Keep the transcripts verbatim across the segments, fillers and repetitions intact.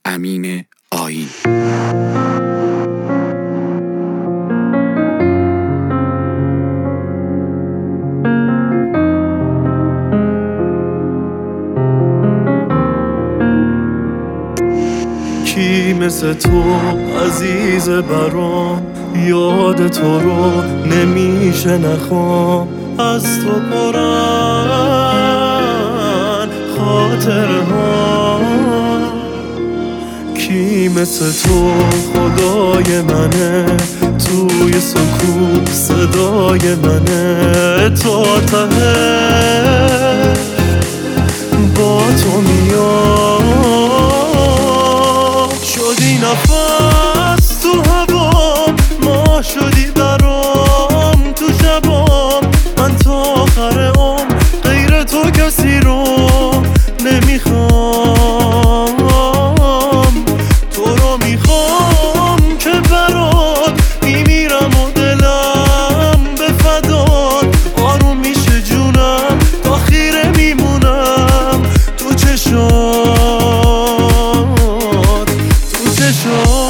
امین آیین. کی مثل تو عزیز برام، یاد تو رو نمیشه نخوام. از تو پرن خاطره ها. کی مثل تو خدای منه، توی سکوت صدای منه. تا ته با تو میام. شدی نفس تو هوام، ما شدی برام تو شبام. من تا آخر عمر غیر تو کسی رو نمیخوام. تو رو میخوام که برات میمیرم و دلم به فدات. آروم میشه جونم تا خیره میمونم تو چشات، تو چشات.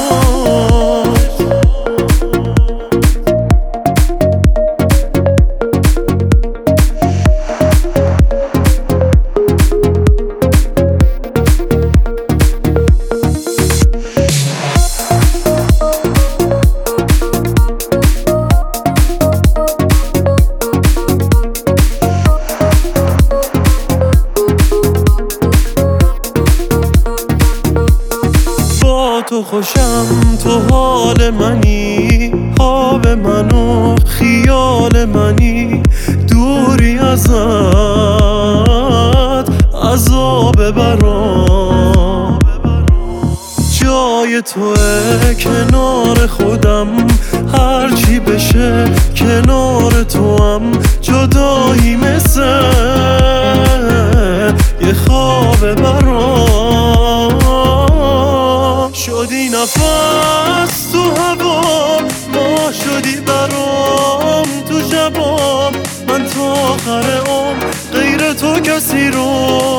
تو خوشم، تو حال منی، خواب منو خیال منی. دوری ازت عذاب برام. جای توه کنار خودم، هرچی بشه کنار توام. جدایی مثل یه خواب برام. شدی نفس تو هوام، ما شدی برام تو شبام. من تا آخر عمر غیر تو کسی رو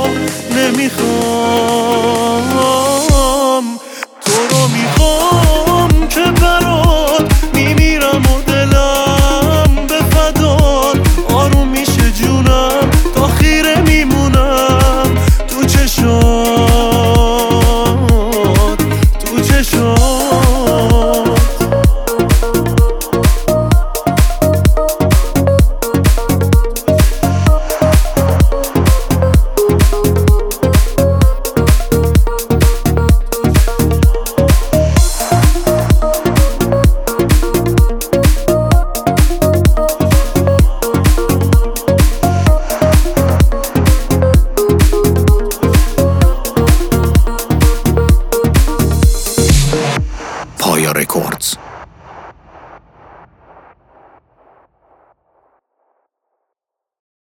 نمیخوام. تو رو میخوام که برات میمیرم و دلم به فدات. آروم میشه جونم تا خیره میمونم تو چشات، تو چشات. پایا رکوردز.